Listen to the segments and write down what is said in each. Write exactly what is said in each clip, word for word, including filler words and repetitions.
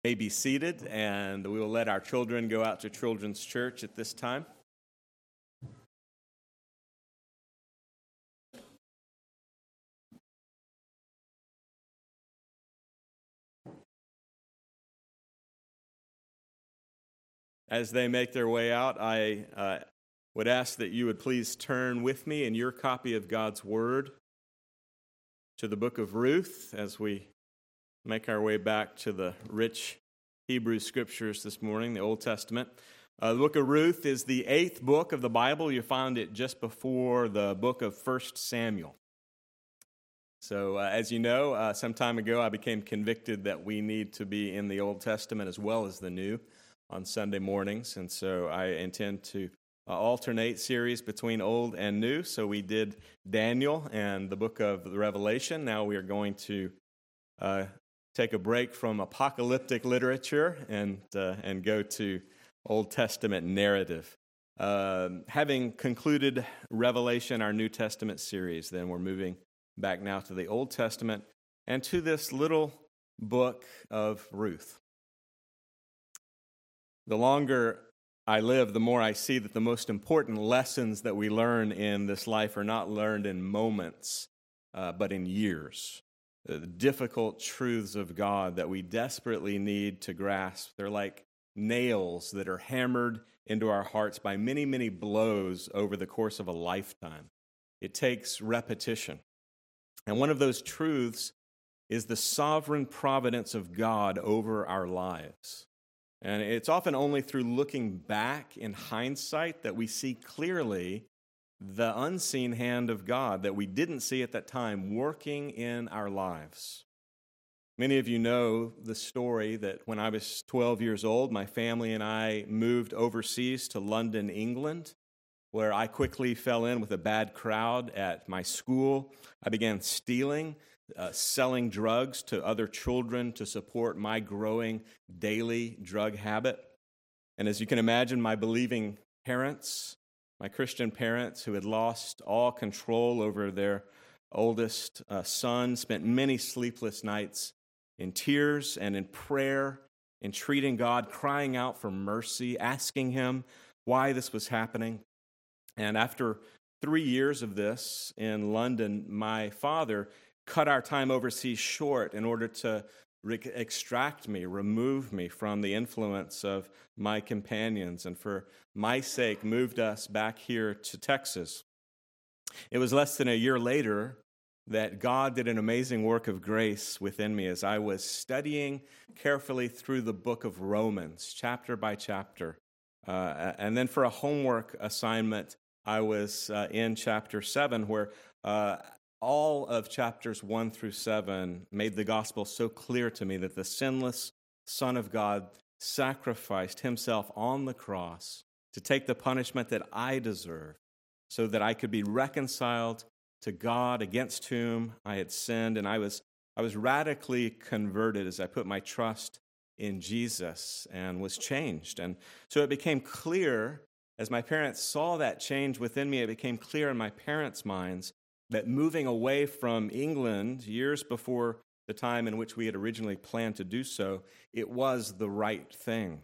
May be seated, and we will let our children go out to Children's Church at this time. As they make their way out, I uh, would ask that you would please turn with me in your copy of God's Word to the book of Ruth as we make our way back to the rich Hebrew Scriptures this morning, the Old Testament. Uh, the book of Ruth is the eighth book of the Bible. You find it just before the book of First Samuel. So, uh, as you know, uh, some time ago I became convicted that we need to be in the Old Testament as well as the New on Sunday mornings, and so I intend to uh, alternate series between Old and New. So we did Daniel and the book of the Revelation. Now we are going to uh, take a break from apocalyptic literature and uh, and go to Old Testament narrative. Uh, having concluded Revelation, our New Testament series, then we're moving back now to the Old Testament and to this little book of Ruth. The longer I live, the more I see that the most important lessons that we learn in this life are not learned in moments, uh, but in years. The difficult truths of God that we desperately need to grasp. They're like nails that are hammered into our hearts by many, many blows over the course of a lifetime. It takes repetition. And one of those truths is the sovereign providence of God over our lives. And it's often only through looking back in hindsight that we see clearly the unseen hand of God that we didn't see at that time working in our lives. Many of you know the story that when I was twelve years old, my family and I moved overseas to London, England, where I quickly fell in with a bad crowd at my school. I began stealing, uh, selling drugs to other children to support my growing daily drug habit. And as you can imagine, my believing parents, my Christian parents who had lost all control over their oldest uh, son, spent many sleepless nights in tears and in prayer, entreating God, crying out for mercy, asking Him why this was happening. And after three years of this in London, my father cut our time overseas short in order to re- extract me, remove me from the influence of my companions, and for my sake moved us back here to Texas. It was less than a year later that God did an amazing work of grace within me as I was studying carefully through the book of Romans, chapter by chapter. Uh, and then for a homework assignment, I was uh, in chapter seven, where uh, all of chapters one through seven made the gospel so clear to me that the sinless Son of God sacrificed Himself on the cross to take the punishment that I deserve so that I could be reconciled to God against whom I had sinned. And I was I was radically converted as I put my trust in Jesus and was changed. And so it became clear, as my parents saw that change within me, it became clear in my parents' minds that moving away from England years before the time in which we had originally planned to do so, it was the right thing.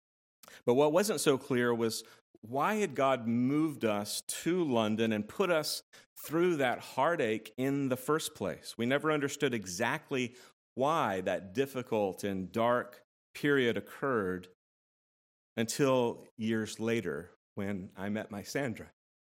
But what wasn't so clear was why had God moved us to London and put us through that heartache in the first place? We never understood exactly why that difficult and dark period occurred until years later when I met my Sandra.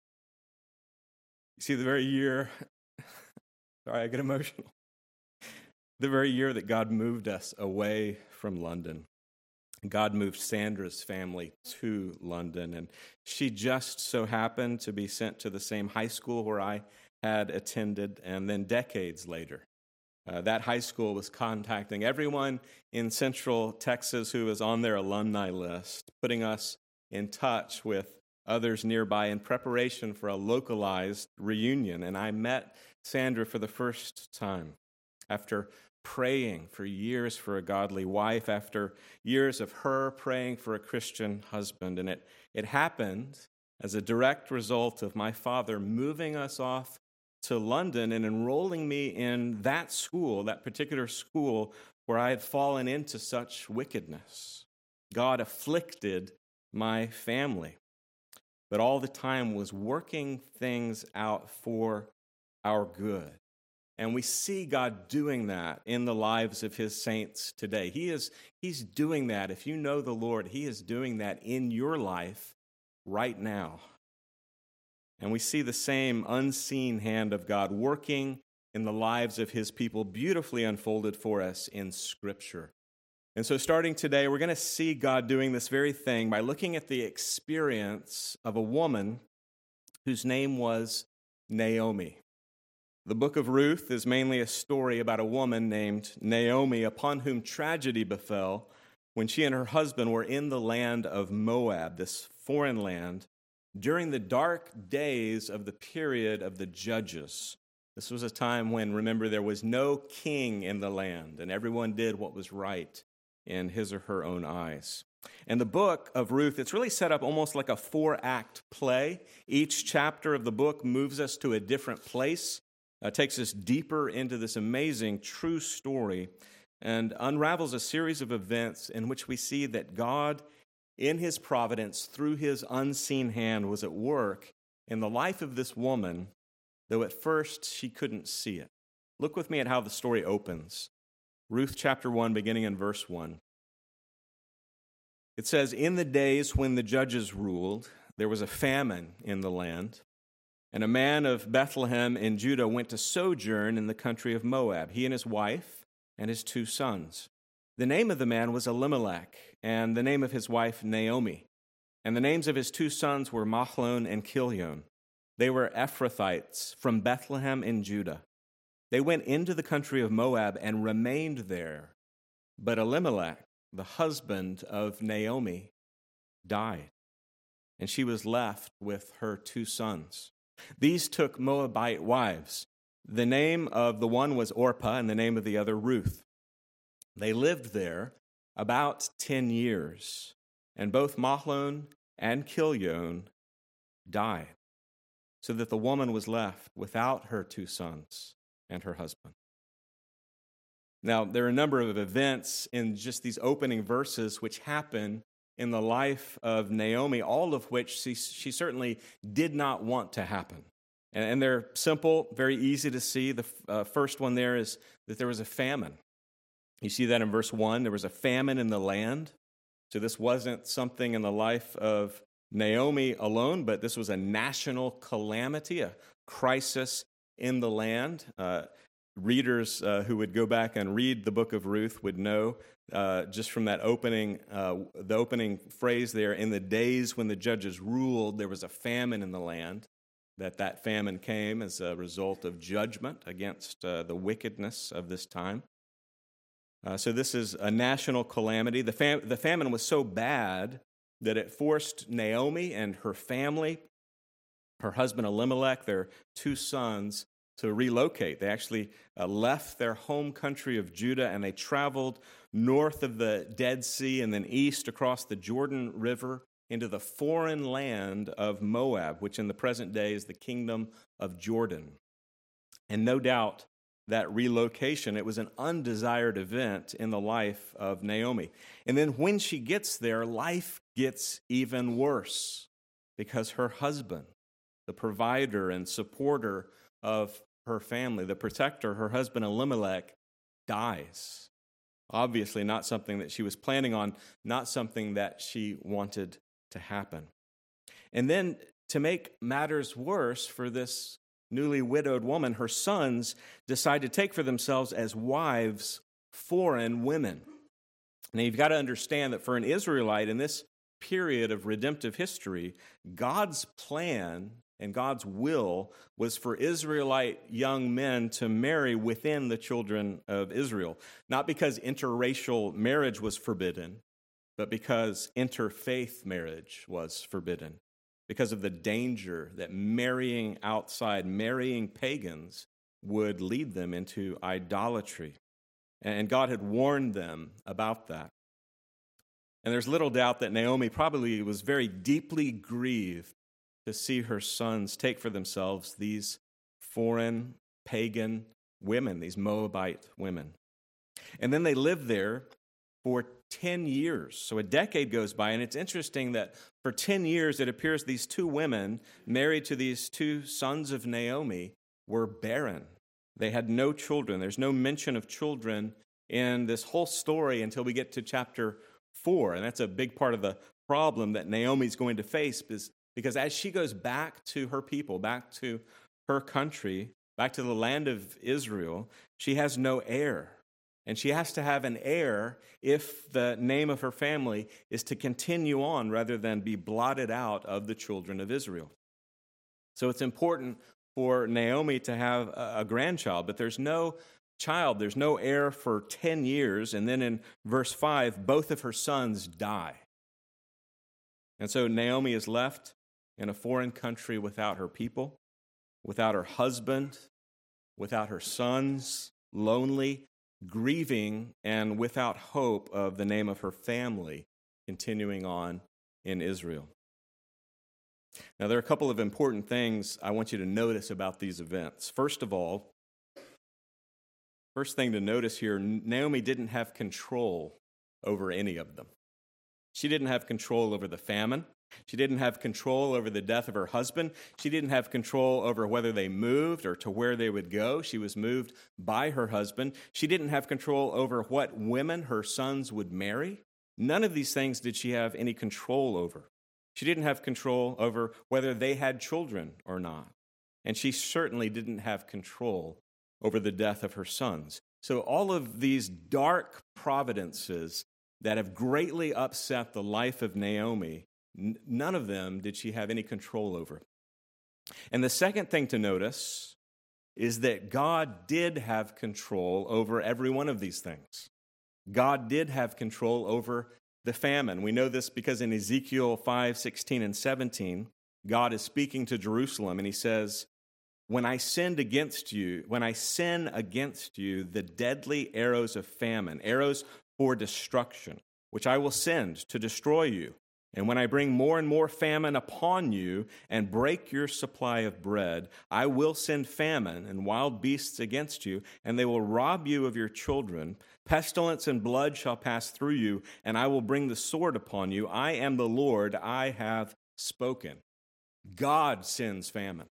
You see, the very year, sorry, I get emotional. The very year that God moved us away from London, God moved Sandra's family to London, and she just so happened to be sent to the same high school where I had attended, and then decades later, uh, that high school was contacting everyone in Central Texas who was on their alumni list, putting us in touch with others nearby in preparation for a localized reunion. And I met Sandra for the first time after praying for years for a godly wife, after years of her praying for a Christian husband. And it, it happened as a direct result of my father moving us off to London and enrolling me in that school, that particular school where I had fallen into such wickedness. God afflicted my family, but all the time was working things out for our good. And we see God doing that in the lives of his saints today. He is, he's doing that. If you know the Lord, he is doing that in your life right now. And we see the same unseen hand of God working in the lives of his people, beautifully unfolded for us in Scripture. And so starting today, we're going to see God doing this very thing by looking at the experience of a woman whose name was Naomi. The book of Ruth is mainly a story about a woman named Naomi, upon whom tragedy befell when she and her husband were in the land of Moab, this foreign land, during the dark days of the period of the Judges. This was a time when, remember, there was no king in the land, and everyone did what was right in his or her own eyes. And the book of Ruth, it's really set up almost like a four-act play. Each chapter of the book moves us to a different place, uh, takes us deeper into this amazing true story, and unravels a series of events in which we see that God, in his providence, through his unseen hand, was at work in the life of this woman, though at first she couldn't see it. Look with me at how the story opens. Ruth chapter one, beginning in verse one. It says, "In the days when the judges ruled, there was a famine in the land, and a man of Bethlehem in Judah went to sojourn in the country of Moab, he and his wife and his two sons. The name of the man was Elimelech, and the name of his wife Naomi. And the names of his two sons were Mahlon and Chilion. They were Ephrathites from Bethlehem in Judah. They went into the country of Moab and remained there. But Elimelech, the husband of Naomi, died, and she was left with her two sons. These took Moabite wives. The name of the one was Orpah, and the name of the other Ruth. They lived there about ten years, and both Mahlon and Chilion died, so that the woman was left without her two sons and her husband." Now, there are a number of events in just these opening verses which happen in the life of Naomi, all of which she, she certainly did not want to happen. And, and they're simple, very easy to see. The uh, first one there is that there was a famine. You see that in verse one. There was a famine in the land. So this wasn't something in the life of Naomi alone, but this was a national calamity, a crisis in the land. Uh, readers uh, who would go back and read the book of Ruth would know uh, just from that opening, uh, the opening phrase there, in the days when the judges ruled, there was a famine in the land, that that famine came as a result of judgment against uh, the wickedness of this time. Uh, so this is a national calamity. The, fam- the famine was so bad that it forced Naomi and her family, her husband Elimelech, their two sons, to relocate. They actually uh, left their home country of Judah, and they traveled north of the Dead Sea and then east across the Jordan River into the foreign land of Moab, which in the present day is the kingdom of Jordan. And no doubt that relocation, it was an undesired event in the life of Naomi. And then when she gets there, life gets even worse because her husband, the provider and supporter of her family, the protector, her husband Elimelech, dies. Obviously not something that she was planning on, not something that she wanted to happen. And then to make matters worse for this newly widowed woman, her sons decide to take for themselves as wives foreign women. Now you've got to understand that for an Israelite in this period of redemptive history, God's plan and God's will was for Israelite young men to marry within the children of Israel, not because interracial marriage was forbidden, but because interfaith marriage was forbidden, because of the danger that marrying outside, marrying pagans would lead them into idolatry. And God had warned them about that. And there's little doubt that Naomi probably was very deeply grieved to see her sons take for themselves these foreign pagan women, these Moabite women. And then they lived there for ten years. So a decade goes by, and it's interesting that for ten years it appears these two women married to these two sons of Naomi were barren. They had no children. There's no mention of children in this whole story until we get to chapter four. And that's a big part of the problem that Naomi's going to face, because as she goes back to her people, back to her country, back to the land of Israel, she has no heir. And she has to have an heir if the name of her family is to continue on rather than be blotted out of the children of Israel. So it's important for Naomi to have a grandchild, but there's no child, there's no heir for ten years. And then in verse five, both of her sons die. And so Naomi is left in a foreign country without her people, without her husband, without her sons, lonely, grieving, and without hope of the name of her family continuing on in Israel. Now, there are a couple of important things I want you to notice about these events. First of all, first thing to notice here, Naomi didn't have control over any of them. She didn't have control over the famine. She didn't have control over the death of her husband. She didn't have control over whether they moved or to where they would go. She was moved by her husband. She didn't have control over what women her sons would marry. None of these things did she have any control over. She didn't have control over whether they had children or not. And she certainly didn't have control over the death of her sons. So all of these dark providences that have greatly upset the life of Naomi, n- none of them did she have any control over. And the second thing to notice is that God did have control over every one of these things. God did have control over the famine. We know this because in Ezekiel five, sixteen, and seventeen, God is speaking to Jerusalem, and he says, When I sinned against you, when I sin against you, the deadly arrows of famine, arrows for destruction, which I will send to destroy you, and when I bring more and more famine upon you and break your supply of bread, I will send famine and wild beasts against you, and they will rob you of your children. Pestilence and blood shall pass through you, and I will bring the sword upon you. I am the Lord, I have spoken. God sends famine.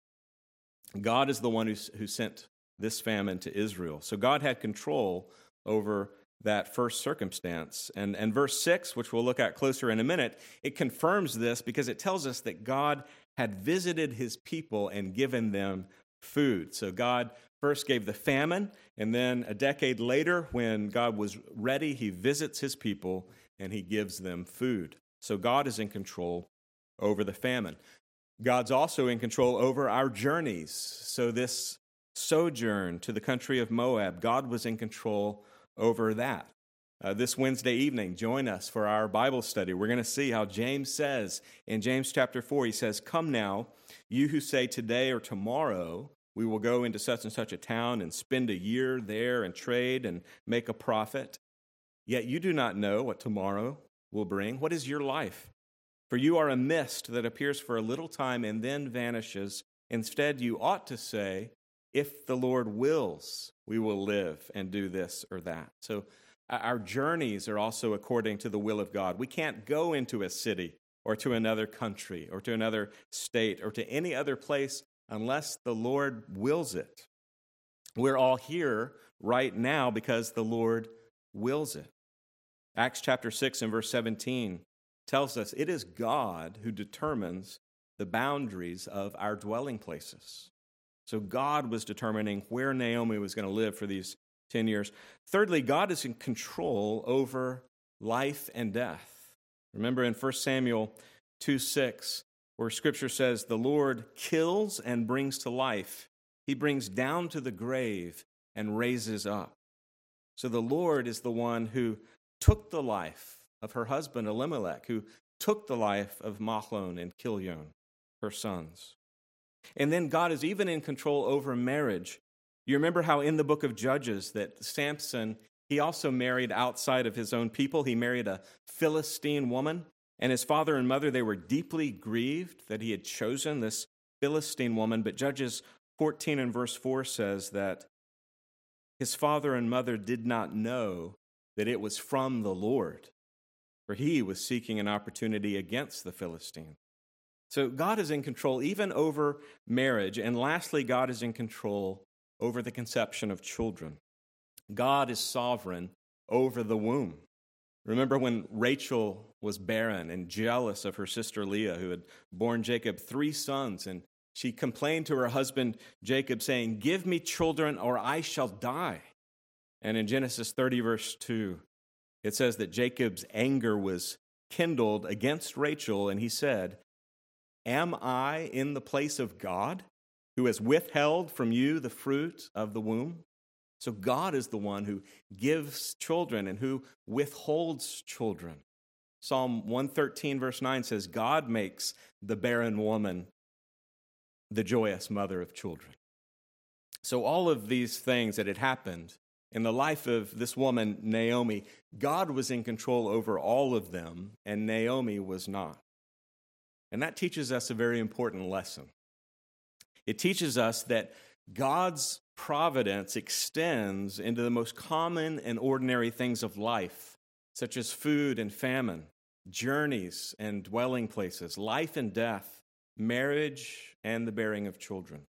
God is the one who, who sent this famine to Israel. So God had control over that first circumstance. And, and verse six, which we'll look at closer in a minute, it confirms this because it tells us that God had visited his people and given them food. So God first gave the famine, and then a decade later, when God was ready, he visits his people and he gives them food. So God is in control over the famine. God's also in control over our journeys. So this sojourn to the country of Moab, God was in control over that. Uh, this Wednesday evening, join us for our Bible study. We're going to see how James says in James chapter four, he says, Come now, you who say today or tomorrow, we will go into such and such a town and spend a year there and trade and make a profit. Yet you do not know what tomorrow will bring. What is your life? For you are a mist that appears for a little time and then vanishes. Instead, you ought to say, if the Lord wills, we will live and do this or that. So our journeys are also according to the will of God. We can't go into a city or to another country or to another state or to any other place unless the Lord wills it. We're all here right now because the Lord wills it. Acts chapter six and verse seventeen tells us it is God who determines the boundaries of our dwelling places. So God was determining where Naomi was going to live for these ten years. Thirdly, God is in control over life and death. Remember in First Samuel two six, where Scripture says, the Lord kills and brings to life. He brings down to the grave and raises up. So the Lord is the one who took the life of her husband Elimelech, who took the life of Mahlon and Chilion, her sons. And then God is even in control over marriage. You remember how in the book of Judges that Samson, he also married outside of his own people. He married a Philistine woman, and his father and mother, they were deeply grieved that he had chosen this Philistine woman. But Judges fourteen and verse four says that his father and mother did not know that it was from the Lord, for he was seeking an opportunity against the Philistine. So God is in control even over marriage. And lastly, God is in control over the conception of children. God is sovereign over the womb. Remember when Rachel was barren and jealous of her sister Leah, who had borne Jacob three sons, and she complained to her husband Jacob, saying, "Give me children or I shall die." And in Genesis thirty, verse two, it says that Jacob's anger was kindled against Rachel, and he said, "Am I in the place of God, who has withheld from you the fruit of the womb?" So God is the one who gives children and who withholds children. Psalm one thirteen, verse nine says, God makes the barren woman the joyous mother of children. So all of these things that had happened in the life of this woman, Naomi, God was in control over all of them, and Naomi was not. And that teaches us a very important lesson. It teaches us that God's providence extends into the most common and ordinary things of life, such as food and famine, journeys and dwelling places, life and death, marriage and the bearing of children.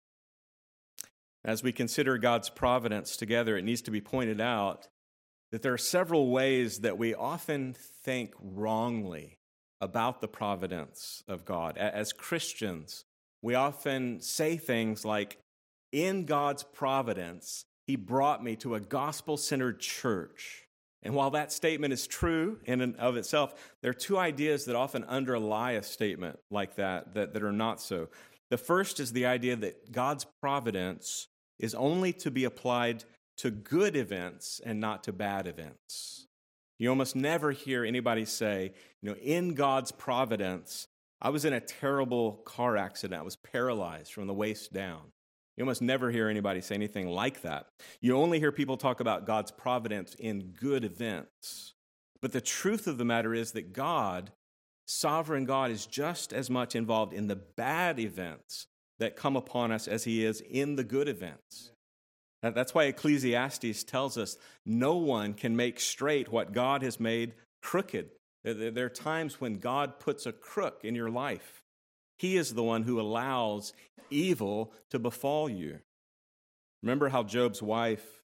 As we consider God's providence together, it needs to be pointed out that there are several ways that we often think wrongly about the providence of God. As Christians, we often say things like, in God's providence, he brought me to a gospel-centered church. And while that statement is true in and of itself, there are two ideas that often underlie a statement like that, that, that are not so. The first is the idea that God's providence is only to be applied to good events and not to bad events. You almost never hear anybody say, you know, in God's providence, I was in a terrible car accident. I was paralyzed from the waist down. You almost never hear anybody say anything like that. You only hear people talk about God's providence in good events. But the truth of the matter is that God, sovereign God, is just as much involved in the bad events that come upon us as he is in the good events. That's why Ecclesiastes tells us no one can make straight what God has made crooked. There are times when God puts a crook in your life. He is the one who allows evil to befall you. Remember how Job's wife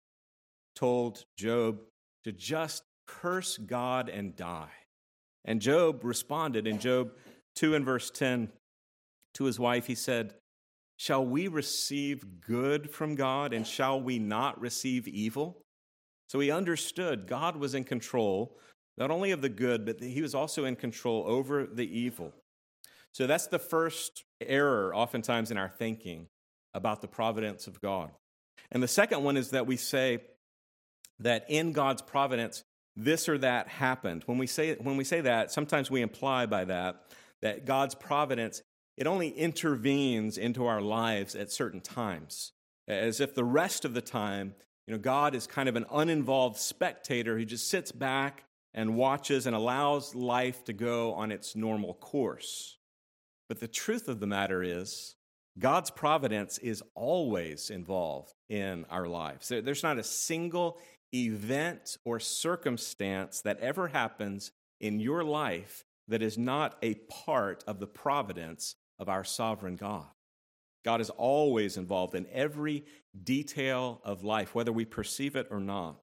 told Job to just curse God and die. And Job responded in Job two and verse ten to his wife. He said, "Shall we receive good from God, and shall we not receive evil?" So he understood God was in control, not only of the good, but he was also in control over the evil. So that's the first error oftentimes in our thinking about the providence of God. And the second one is that we say that in God's providence, this or that happened. When we say, when we say that, sometimes we imply by that that God's providence, it only intervenes into our lives at certain times, as if the rest of the time, you know, God is kind of an uninvolved spectator who just sits back and watches and allows life to go on its normal course. But the truth of the matter is, God's providence is always involved in our lives. There's not a single event or circumstance that ever happens in your life that is not a part of the providence of our sovereign God. God is always involved in every detail of life, whether we perceive it or not.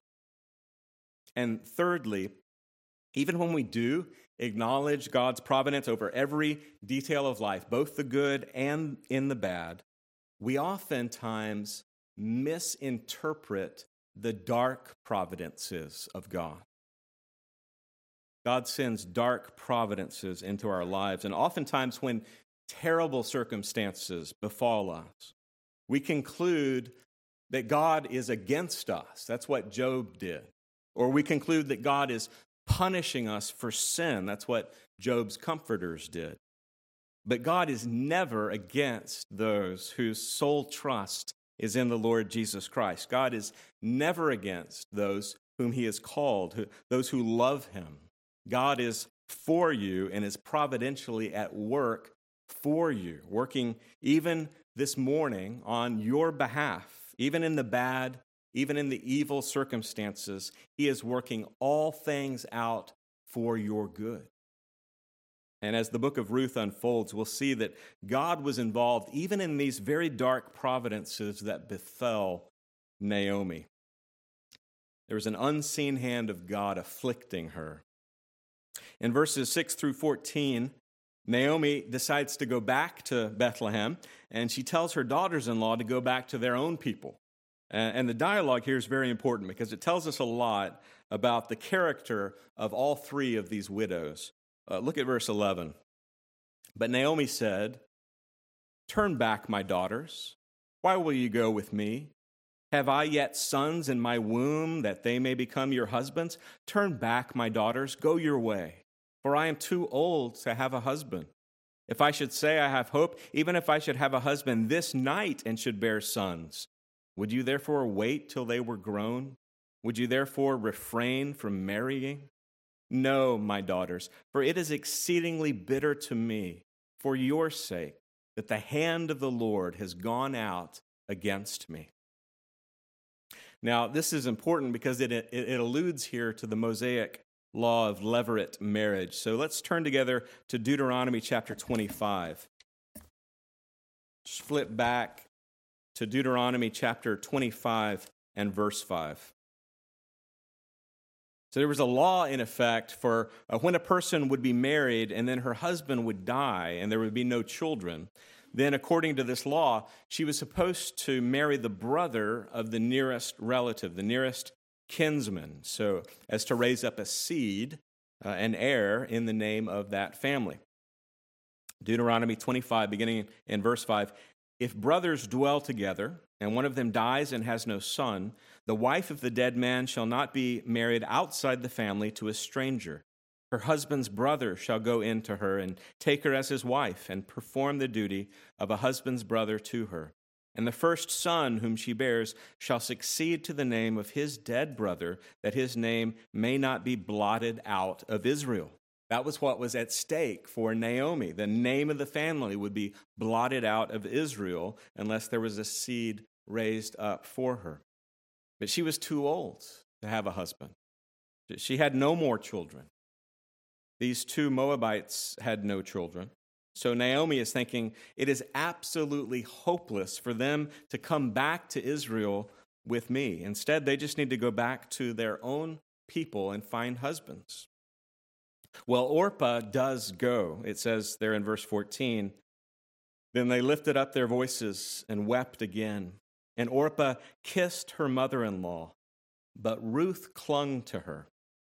And thirdly, even when we do acknowledge God's providence over every detail of life, both the good and in the bad, we oftentimes misinterpret the dark providences of God. God sends dark providences into our lives, and oftentimes when terrible circumstances befall us, we conclude that God is against us. That's what Job did. Or we conclude that God is punishing us for sin. That's what Job's comforters did. But God is never against those whose sole trust is in the Lord Jesus Christ. God is never against those whom he has called, who, those who love him. God is for you and is providentially at work for you, working even this morning on your behalf, even in the bad even in the evil circumstances, he is working all things out for your good. And as the book of Ruth unfolds, we'll see that God was involved even in these very dark providences that befell Naomi. There was an unseen hand of God afflicting her. In verses six through fourteen, Naomi decides to go back to Bethlehem, and she tells her daughters-in-law to go back to their own people. And the dialogue here is very important because it tells us a lot about the character of all three of these widows. Uh, look at verse eleven. But Naomi said, "Turn back, my daughters. Why will you go with me? Have I yet sons in my womb that they may become your husbands? Turn back, my daughters, go your way, for I am too old to have a husband. If I should say I have hope, even if I should have a husband this night and should bear sons, would you therefore wait till they were grown? Would you therefore refrain from marrying? No, my daughters, for it is exceedingly bitter to me, for your sake, that the hand of the Lord has gone out against me." Now, this is important because it, it, it alludes here to the Mosaic law of levirate marriage. So let's turn together to Deuteronomy chapter twenty-five. Just flip back to Deuteronomy chapter twenty-five and verse five. So there was a law in effect for uh, when a person would be married and then her husband would die and there would be no children, then according to this law, she was supposed to marry the brother of the nearest relative, the nearest kinsman, so as to raise up a seed, uh, an heir in the name of that family. Deuteronomy twenty-five, beginning in verse five, "If brothers dwell together, and one of them dies and has no son, the wife of the dead man shall not be married outside the family to a stranger. Her husband's brother shall go in to her and take her as his wife and perform the duty of a husband's brother to her. And the first son whom she bears shall succeed to the name of his dead brother, that his name may not be blotted out of Israel." That was what was at stake for Naomi. The name of the family would be blotted out of Israel unless there was a seed raised up for her. But she was too old to have a husband. She had no more children. These two Moabites had no children. So Naomi is thinking it is absolutely hopeless for them to come back to Israel with me. Instead, they just need to go back to their own people and find husbands. Well, Orpah does go. It says there in verse fourteen, "Then they lifted up their voices and wept again. And Orpah kissed her mother-in-law, but Ruth clung to her."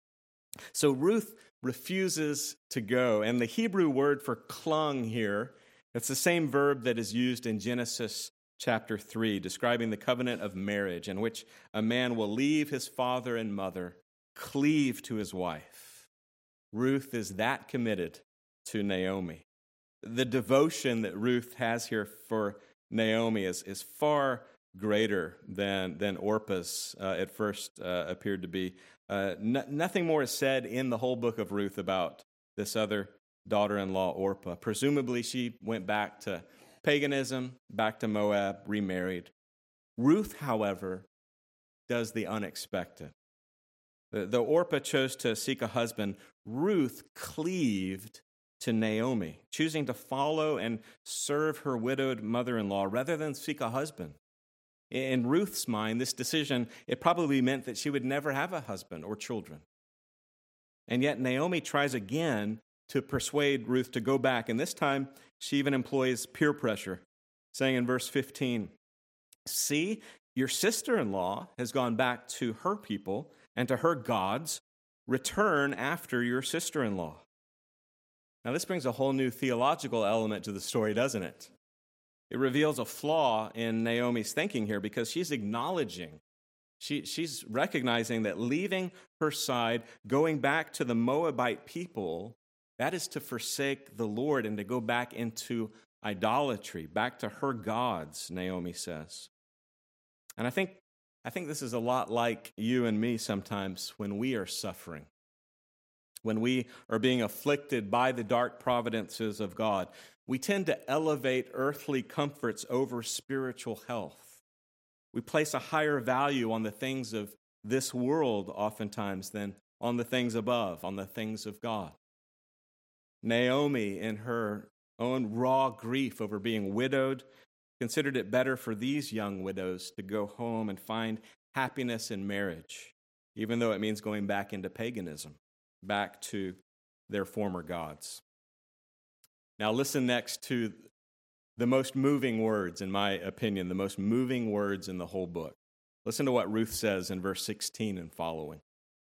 So Ruth refuses to go. And the Hebrew word for clung here, it's the same verb that is used in Genesis chapter three, describing the covenant of marriage in which a man will leave his father and mother, cleave to his wife. Ruth is that committed to Naomi. The devotion that Ruth has here for Naomi is, is far greater than, than Orpah's uh, at first uh, appeared to be. Uh, no, nothing more is said in the whole book of Ruth about this other daughter-in-law, Orpah. Presumably she went back to paganism, back to Moab, remarried. Ruth, however, does the unexpected. Though Orpah chose to seek a husband, Ruth cleaved to Naomi, choosing to follow and serve her widowed mother-in-law rather than seek a husband. In Ruth's mind, this decision, it probably meant that she would never have a husband or children. And yet Naomi tries again to persuade Ruth to go back, and this time she even employs peer pressure, saying in verse fifteen, "See, your sister-in-law has gone back to her people and to her gods. Return after your sister-in-law." Now, this brings a whole new theological element to the story, doesn't it? It reveals a flaw in Naomi's thinking here because she's acknowledging, she, she's recognizing that leaving her side, going back to the Moabite people, that is to forsake the Lord and to go back into idolatry, back to her gods, Naomi says. And I think I think this is a lot like you and me sometimes when we are suffering, when we are being afflicted by the dark providences of God. We tend to elevate earthly comforts over spiritual health. We place a higher value on the things of this world oftentimes than on the things above, on the things of God. Naomi, in her own raw grief over being widowed, considered it better for these young widows to go home and find happiness in marriage, even though it means going back into paganism, back to their former gods. Now listen next to the most moving words, in my opinion, the most moving words in the whole book. Listen to what Ruth says in verse sixteen and following.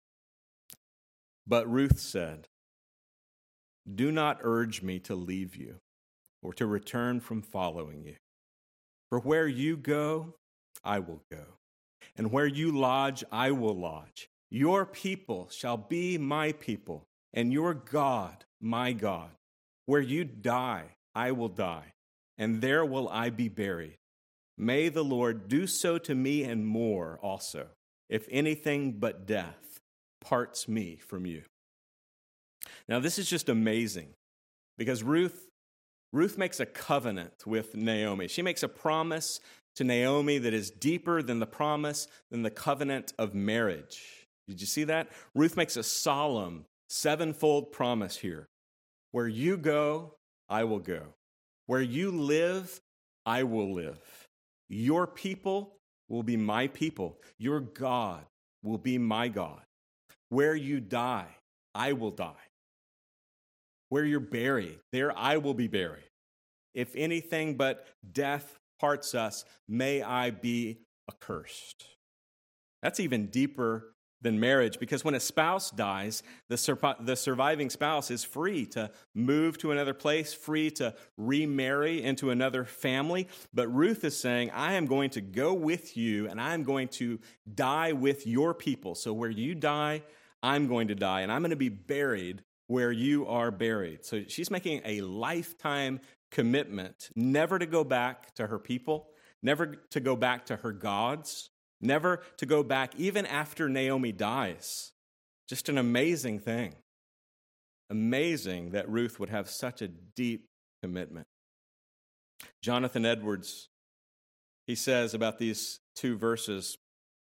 But Ruth said, "Do not urge me to leave you or to return from following you. For where you go, I will go, and where you lodge, I will lodge. Your people shall be my people, and your God, my God. Where you die, I will die, and there will I be buried. May the Lord do so to me and more also, if anything but death parts me from you." Now, this is just amazing, because Ruth, Ruth makes a covenant with Naomi. She makes a promise to Naomi that is deeper than the promise, than the covenant of marriage. Did you see that? Ruth makes a solemn, sevenfold promise here. Where you go, I will go. Where you live, I will live. Your people will be my people. Your God will be my God. Where you die, I will die. Where you're buried, there I will be buried. If anything but death parts us, may I be accursed. That's even deeper than marriage, because when a spouse dies, the, sur- the surviving spouse is free to move to another place, free to remarry into another family. But Ruth is saying, I am going to go with you, and I am going to die with your people. So where you die, I'm going to die, and I'm going to be buried where you are buried. So she's making a lifetime commitment never to go back to her people, never to go back to her gods, never to go back even after Naomi dies. Just an amazing thing. Amazing that Ruth would have such a deep commitment. Jonathan Edwards, he says about these two verses,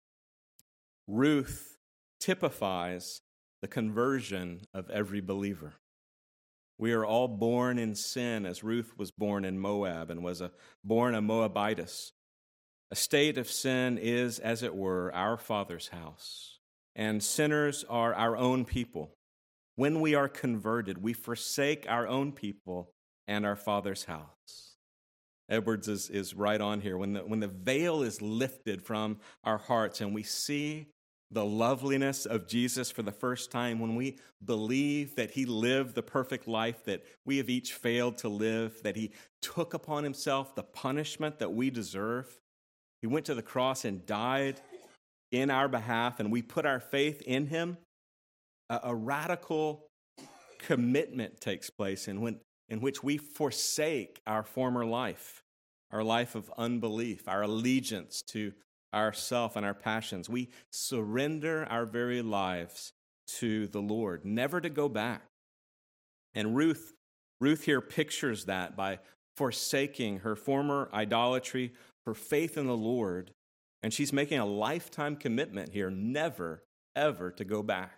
Ruth typifies the conversion of every believer. We are all born in sin, as Ruth was born in Moab and was a, born a Moabitess. A state of sin is, as it were, our Father's house, and sinners are our own people. When we are converted, we forsake our own people and our Father's house. Edwards is, is right on here. When the, when the veil is lifted from our hearts and we see the loveliness of Jesus for the first time, when we believe that he lived the perfect life that we have each failed to live, that he took upon himself the punishment that we deserve, he went to the cross and died in our behalf, and we put our faith in him, a, a radical commitment takes place in, when, in which we forsake our former life, our life of unbelief, our allegiance to ourself and our passions. We surrender our very lives to the Lord, never to go back. And Ruth, Ruth here pictures that by forsaking her former idolatry, her faith in the Lord, and she's making a lifetime commitment here, never, ever to go back.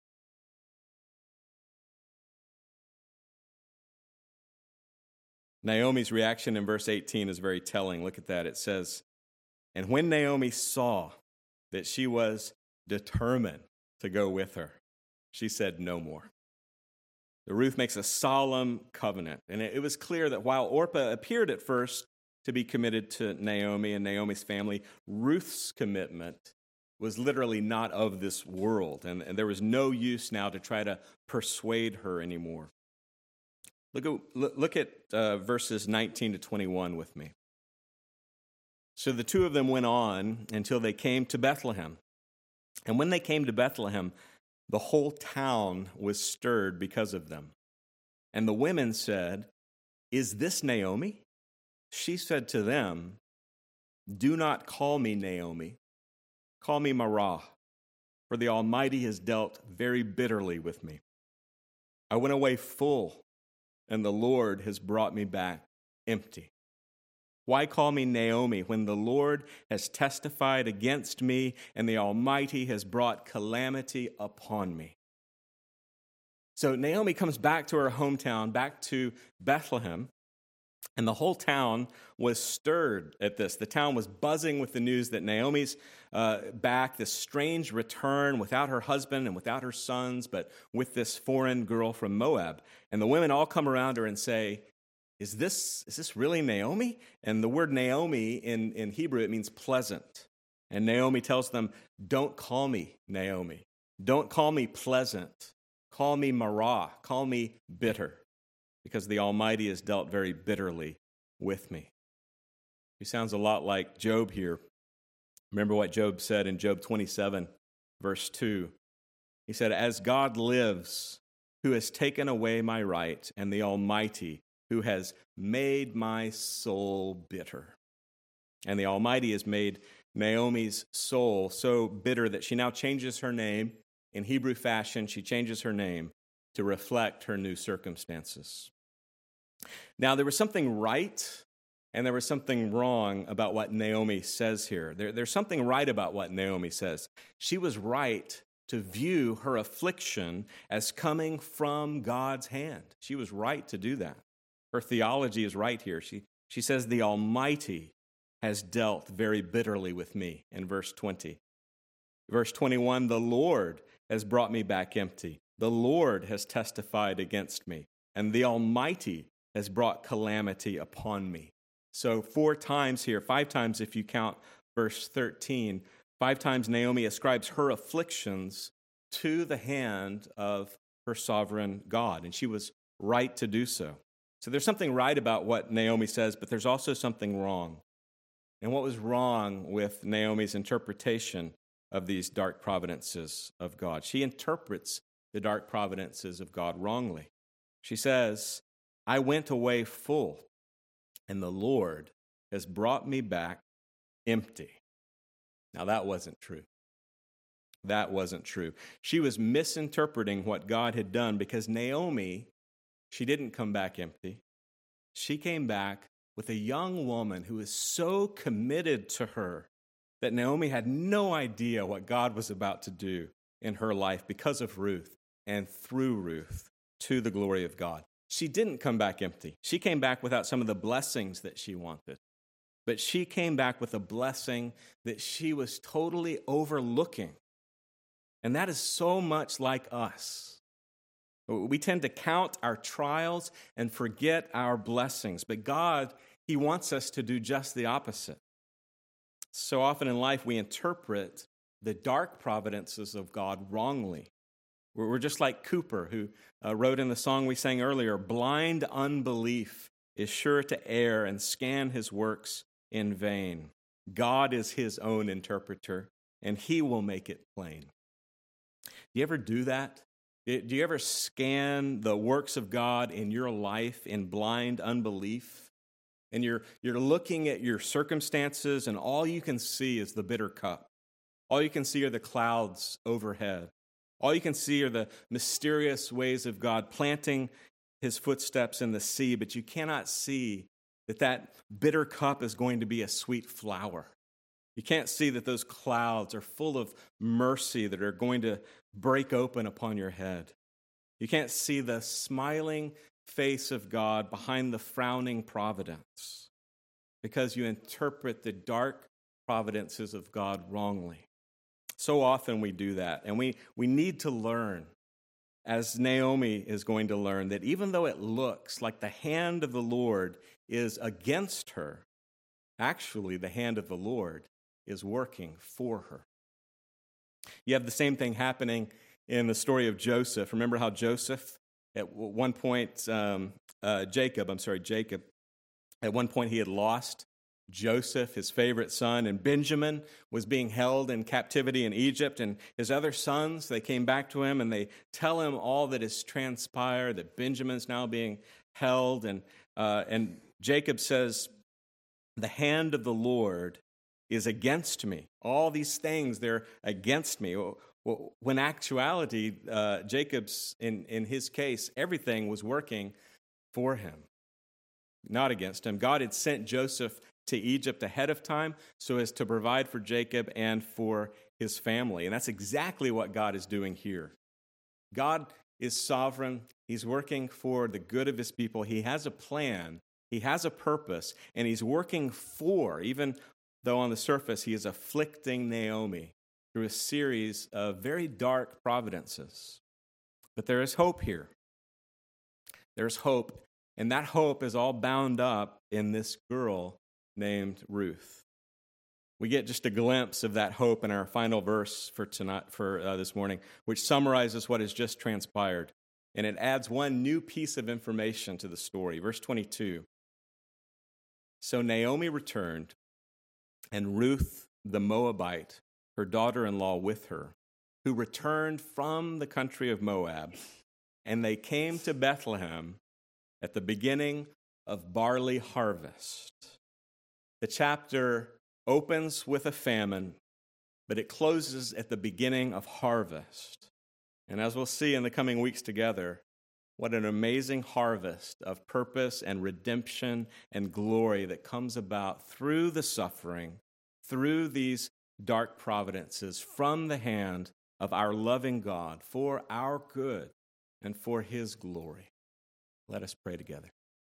Naomi's reaction in verse eighteen is very telling. Look at that. It says, "And when Naomi saw that she was determined to go with her, she said no more." The Ruth makes a solemn covenant. And it was clear that while Orpah appeared at first to be committed to Naomi and Naomi's family, Ruth's commitment was literally not of this world. And, and there was no use now to try to persuade her anymore. Look at, look at uh, verses nineteen to twenty-one with me. So the two of them went on until they came to Bethlehem. And when they came to Bethlehem, the whole town was stirred because of them. And the women said, "Is this Naomi?" She said to them, "Do not call me Naomi. Call me Marah, for the Almighty has dealt very bitterly with me. I went away full, and the Lord has brought me back empty." Why call me Naomi when the Lord has testified against me and the Almighty has brought calamity upon me? So Naomi comes back to her hometown, back to Bethlehem, and the whole town was stirred at this. The town was buzzing with the news that Naomi's uh, back, this strange return without her husband and without her sons, but with this foreign girl from Moab. And the women all come around her and say, Is this is this really Naomi? And the word Naomi in, in Hebrew, it means pleasant. And Naomi tells them, don't call me Naomi. Don't call me pleasant. Call me Marah. Call me bitter, because the Almighty has dealt very bitterly with me. He sounds a lot like Job here. Remember what Job said in Job twenty-seven, verse two. He said, as God lives, who has taken away my right, and the Almighty, who has made my soul bitter. And the Almighty has made Naomi's soul so bitter that she now changes her name. In Hebrew fashion, she changes her name to reflect her new circumstances. Now, there was something right and there was something wrong about what Naomi says here. There, there's something right about what Naomi says. She was right to view her affliction as coming from God's hand. She was right to do that. Her theology is right here. She, she says, the Almighty has dealt very bitterly with me, in verse twenty. Verse twenty-one, the Lord has brought me back empty. The Lord has testified against me, and the Almighty has brought calamity upon me. So four times here, five times if you count verse thirteen, five times Naomi ascribes her afflictions to the hand of her sovereign God, and she was right to do so. So there's something right about what Naomi says, but there's also something wrong. And what was wrong with Naomi's interpretation of these dark providences of God? She interprets the dark providences of God wrongly. She says, I went away full, and the Lord has brought me back empty. Now, that wasn't true. That wasn't true. She was misinterpreting what God had done, because Naomi, she didn't come back empty. She came back with a young woman who was so committed to her that Naomi had no idea what God was about to do in her life because of Ruth and through Ruth to the glory of God. She didn't come back empty. She came back without some of the blessings that she wanted. But she came back with a blessing that she was totally overlooking. And that is so much like us. We tend to count our trials and forget our blessings. But God, He wants us to do just the opposite. So often in life, we interpret the dark providences of God wrongly. We're just like Cooper, who uh, wrote in the song we sang earlier, blind unbelief is sure to err and scan His works in vain. God is His own interpreter, and He will make it plain. Do you ever do that? Do you ever scan the works of God in your life in blind unbelief? And you're, you're looking at your circumstances, and all you can see is the bitter cup. All you can see are the clouds overhead. All you can see are the mysterious ways of God planting His footsteps in the sea, but you cannot see that that bitter cup is going to be a sweet flower. You can't see that those clouds are full of mercy that are going to break open upon your head. You can't see the smiling face of God behind the frowning providence, because you interpret the dark providences of God wrongly. So often we do that, and we, we need to learn, as Naomi is going to learn, that even though it looks like the hand of the Lord is against her, actually the hand of the Lord is working for her. You have the same thing happening in the story of Joseph. Remember how Joseph, at one point, um, uh, Jacob, I'm sorry, Jacob, at one point he had lost Joseph, his favorite son, and Benjamin was being held in captivity in Egypt, and his other sons, they came back to him and they tell him all that has transpired, that Benjamin's now being held, and uh, and Jacob says, the hand of the Lord is against me. All these things, they're against me. When actuality, uh, Jacob's, in, in his case, everything was working for him, not against him. God had sent Joseph to Egypt ahead of time so as to provide for Jacob and for his family. And that's exactly what God is doing here. God is sovereign. He's working for the good of his people. He has a plan. He has a purpose. And he's working for, even though on the surface he is afflicting Naomi through a series of very dark providences. But there is hope here. There's hope. And that hope is all bound up in this girl named Ruth. We get just a glimpse of that hope in our final verse for tonight, for uh, this morning, which summarizes what has just transpired. And it adds one new piece of information to the story. Verse twenty-two. So Naomi returned, and Ruth the Moabite, her daughter-in-law, with her, who returned from the country of Moab, and they came to Bethlehem at the beginning of barley harvest. The chapter opens with a famine, but it closes at the beginning of harvest. And as we'll see in the coming weeks together, what an amazing harvest of purpose and redemption and glory that comes about through the suffering, through these dark providences, from the hand of our loving God for our good and for his glory. Let us pray together.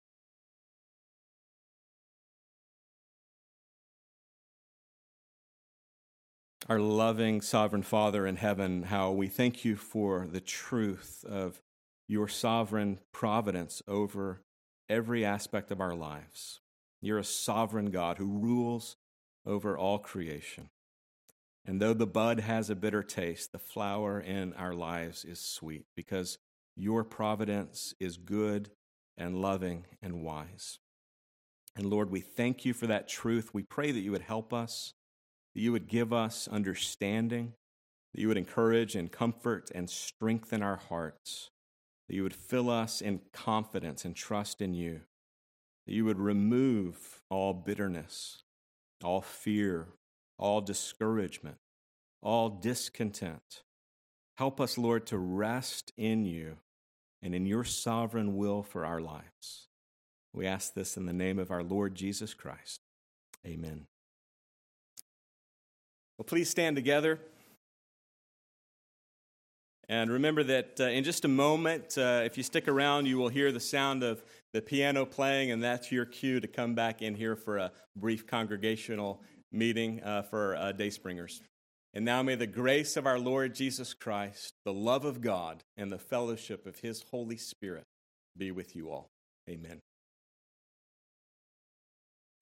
Our loving sovereign Father in heaven, how we thank you for the truth of your sovereign providence over every aspect of our lives. You're a sovereign God who rules over all creation. And though the bud has a bitter taste, the flower in our lives is sweet because your providence is good and loving and wise. And Lord, we thank you for that truth. We pray that you would help us, that you would give us understanding, that you would encourage and comfort and strengthen our hearts, that you would fill us in confidence and trust in you, that you would remove all bitterness, all fear, all discouragement, all discontent. Help us, Lord, to rest in you and in your sovereign will for our lives. We ask this in the name of our Lord Jesus Christ. Amen. Well, please stand together. And remember that uh, in just a moment, uh, if you stick around, you will hear the sound of the piano playing, and that's your cue to come back in here for a brief congregational meeting uh, for uh, Dayspringers. And now may the grace of our Lord Jesus Christ, the love of God, and the fellowship of his Holy Spirit be with you all. Amen.